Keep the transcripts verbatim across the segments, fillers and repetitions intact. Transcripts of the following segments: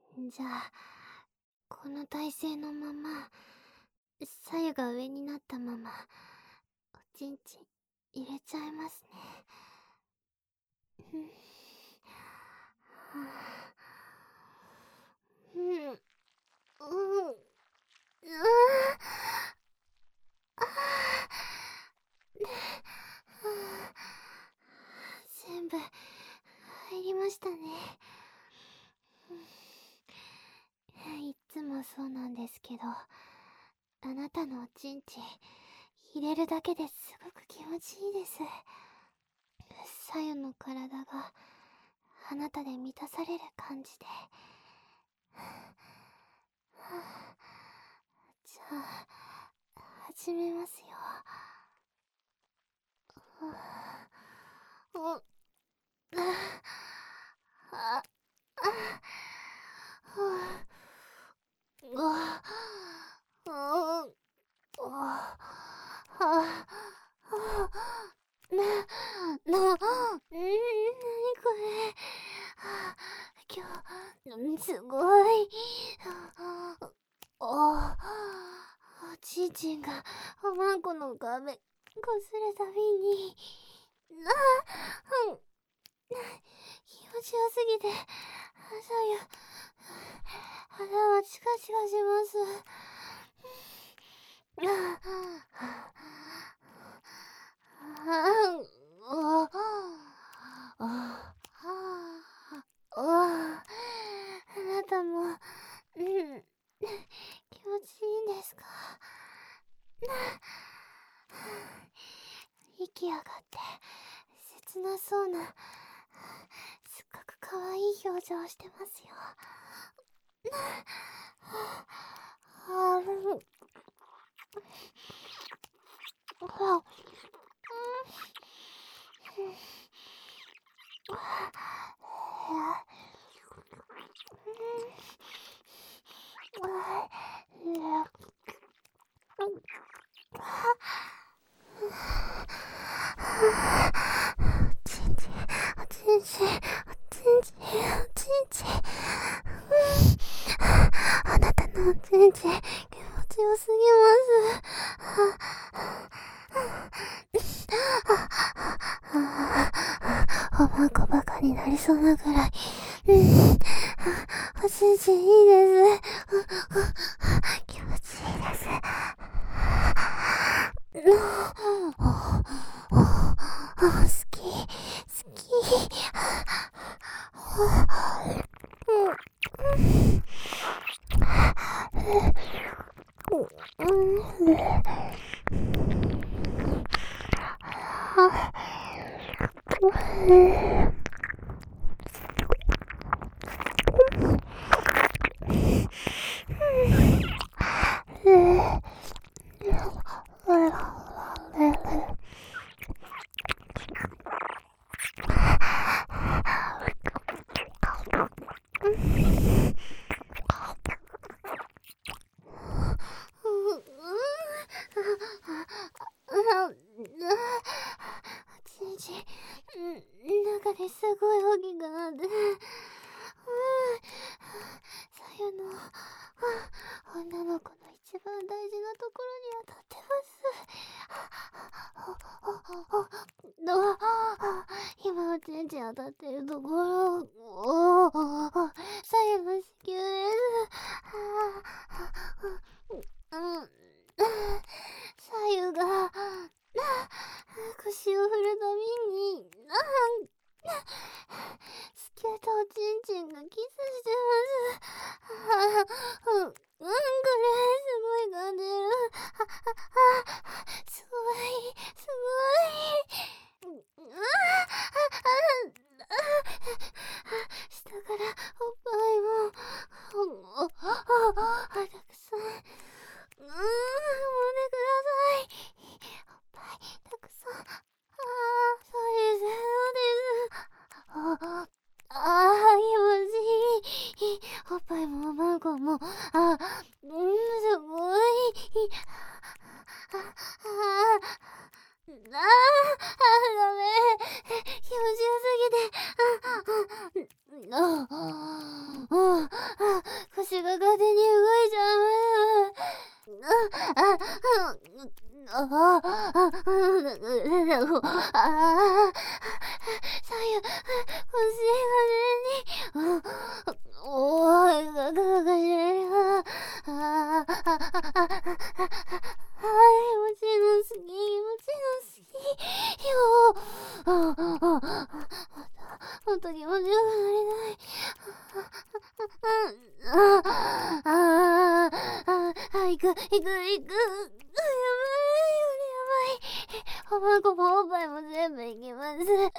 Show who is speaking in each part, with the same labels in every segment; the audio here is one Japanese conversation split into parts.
Speaker 1: じゃあ、この体勢のまま、左右が上になったまま、おちんちん入れちゃいますね。ふん。はぁ。うん。うん。うああ。ああ。全部入りましたね。いっつもそうなんですけど、あなたのおちんちん入れるだけですごく気持ちいいです。左右の体があなたで満たされる感じで。じゃあ始めますよ。おああああああな、な、んー、なにこれ。今日、すごい。あ、おちんちんがおまんこの壁こするたびに、なあ、うん、気持ちよすぎて、朝や、肌はチカチカします。ああ、ああ、ああ、あなたも、うん、気持ちいいんですか？息上がって切なそうな、すっごく可愛い表情をしてますよ。ああ、うん。ああ、おちんちん、おちんちん、おちんちん、おちんちん。あなたのおちんちん、気持ちよすぎます。おまんこバカになりそうなぐらい、うん、おちんちんいいです。気持ちいいです。好き、好き。ちんちん、中ですごい大きくなって、左右の女の子の一番大事なところに当たってます。今おちんちん当たってるところ、左右の子宮です。左右が腰を振るたびに、スケートおちんちんがキスしてます。うん、うん、これすごい感じる。すごい、すごい。下からおっぱいも、たくさん、うん、揉んでください。おっぱいたくさん。ああ、そうです、そうです。ああ、気持ちいい。おっぱいもおまんこも、あ、うん、すごい。あ、あ、あ、あ、ダメ。気持ちよすぎて。あ、あ、あ、あ、 いくいく。やばい、おまんこもおっぱいも全部いきます。さよ、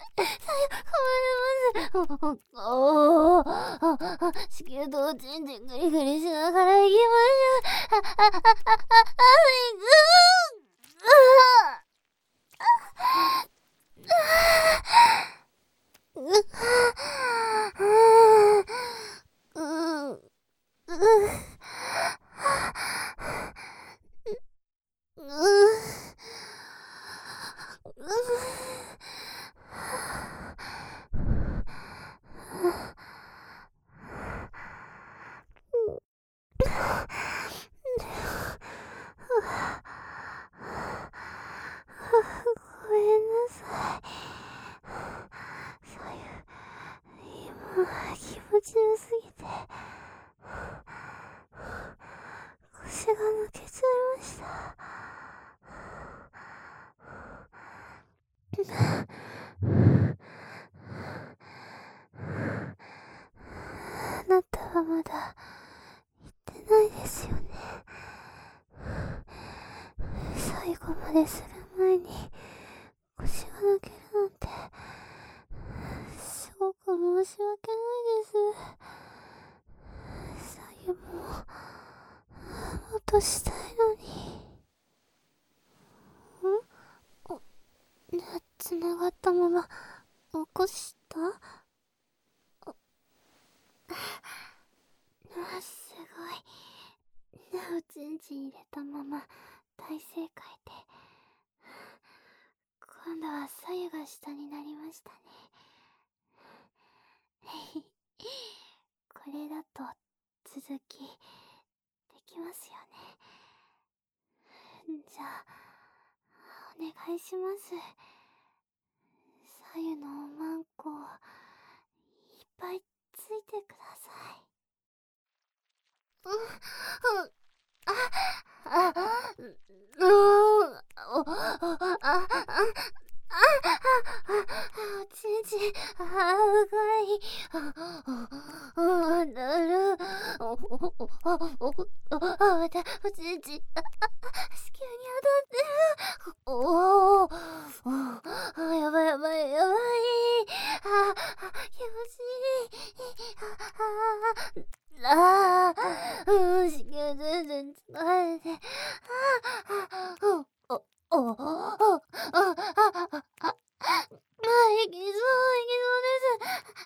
Speaker 1: 困ります。おお、子宮とおちんちんグリグリしながらいきましょう。あ、あ、あ、あ、あ、あ、いく。ううううごめんなさい。そういう、今、気持ちよすぎて、腰が抜けちゃいました。あなたはまだ行ってないですよね。最後までする前に腰が抜けるなんてすごく申し訳ないです。最後も落としたいのに。ん？お、つながったまま起こした？あ、すごい。おちんちん入れたまま大正解で、今度は左右が下になりましたね。これだと続きできますよね。じゃあお願いします。左右のおまんこいっぱいついてください。うん、うん、あ、あ、うん、お、あ、あ、あ、おちんちん、あ、うがい、あ、なる、お、お、お、お、お、また、おちんちん、あ、子宮に当たってる。おお、あ、やばいやばいやばい。あ、気持ちいい。あ、あ、うん、子宮全然疲れて。あ、あ、お、お、お、あ、あ、あ、あ、あ、いけそう、いけそうです。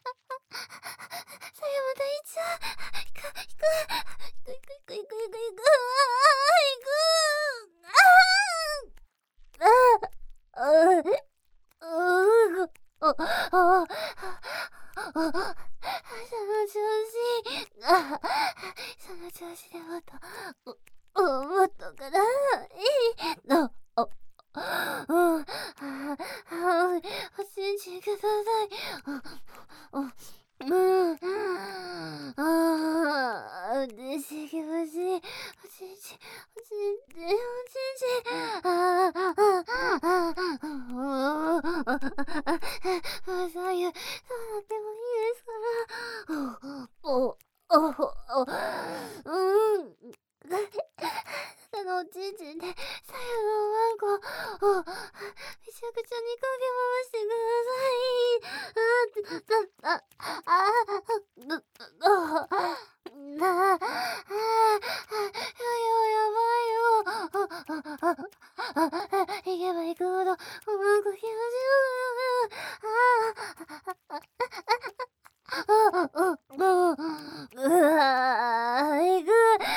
Speaker 1: さよ、また行っちゃう。行く、行く、行く、行く、行く、行く、行く、行く、ああ、行く、ああ、ああ、うう、お、お、その調子、あ、その調子でもっと、お、もっとかな、いいの、お、うん、あ、あ、おちんちんください。お、お、うん、ああ、私気持ちいい。おちんちん、おちんちん、おちんちん、ああ、ああ、ああ、ああ、あ、左右、どうなってもいいですから。お、お、お、お、うん。あのおちんちんで左右のおまんこをめちゃくちゃにかけ回してください。あ、あ、あ、あ、あ、あ、なあ、あ、やばいよ、やばいよ。行けば行くほどおまんこ気持ちよくなる。ああ、あ、あ、うわ、行く。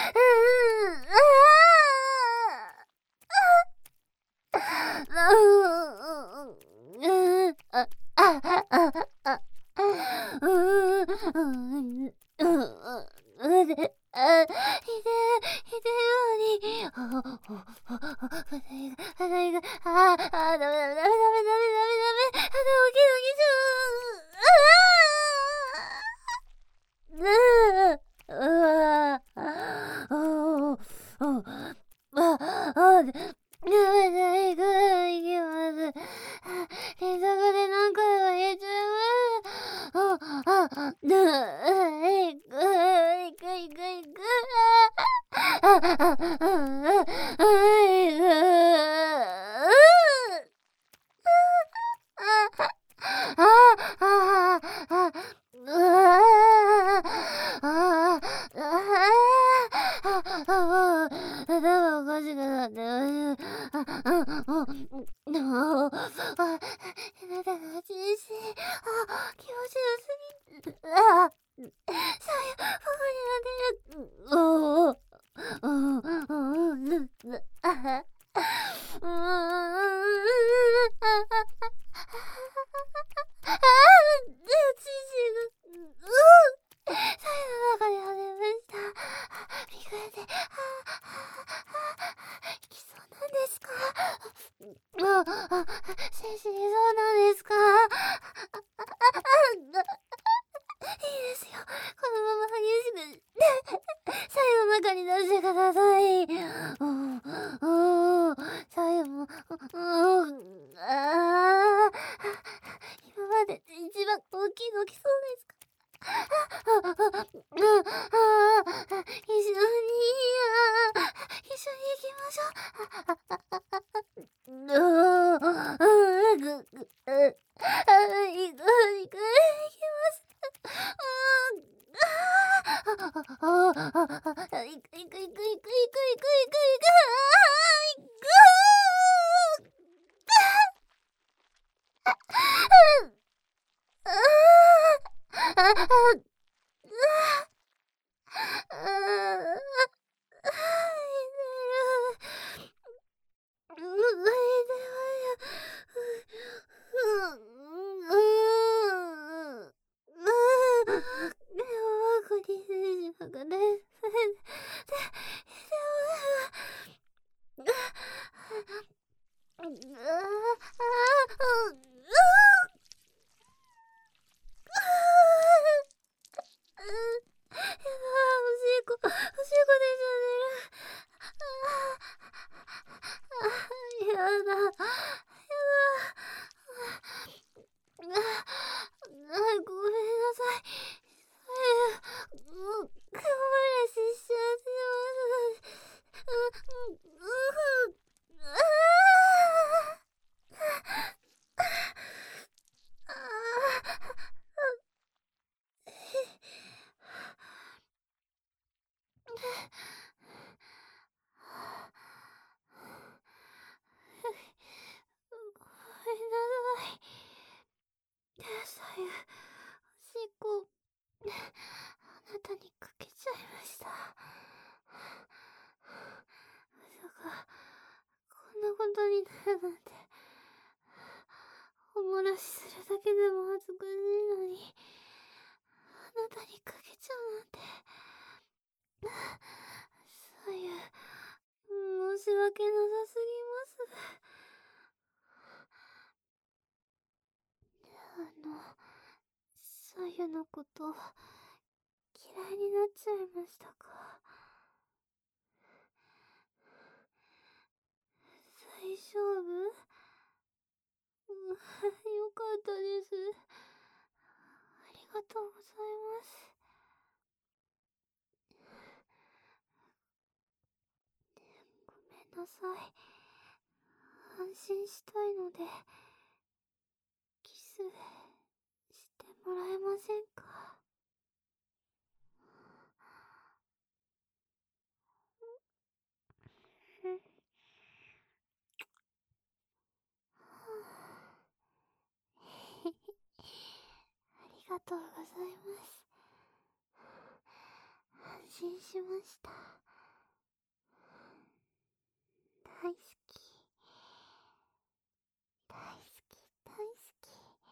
Speaker 1: 連続で何回も言っちゃいます。あ、あ、ぬ、いく、いく、いく、いく。あ、あ、あ、あ、 出してください。うん、うん、最後も、うん、ああ、今までで一番大きいの来そうですか？あ、あ、あ、あ、あ、一緒に、あ、一緒に行きましょう。あ、あ、あ、あ、あ、うー、うん、ぐ、ぐ、う、あ、いく、いく、いきます。うーん、ああ、ああ、ああ、あ、いく、いく、いく、いく、いく、いく、いく、いく、ああ、いく。ああ、ああ、ああ、うう、やだ、やだ。あ、あ、ごめんなさい。う、もう、顔洗いしちゃってます。う、う、う、ああ。ああ。ごめんなさい。そういう、おしっこ、あなたにかけちゃいました。まさか、こんなことになるなんて。おもらしするだけでも恥ずかしいのに、あなたにかけちゃうなんて。そういう、申し訳なさすぎます。あの、そういうのこと、嫌いになっちゃいましたか？大丈夫？うん、よかったです。ありがとうございます。ごめんなさい。安心したいので、キス、してもらえませんか？うん。ありがとうございます。安心しました。大好き。大好き、大好き。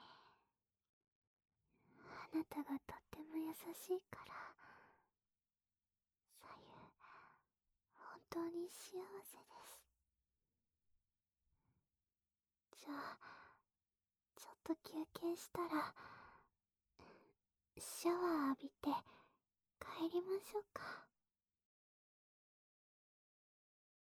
Speaker 1: あなたがとっても優しいから、さゆ、本当に幸せです。じゃあ、ちょっと休憩したら、シャワー浴びて帰りましょうか。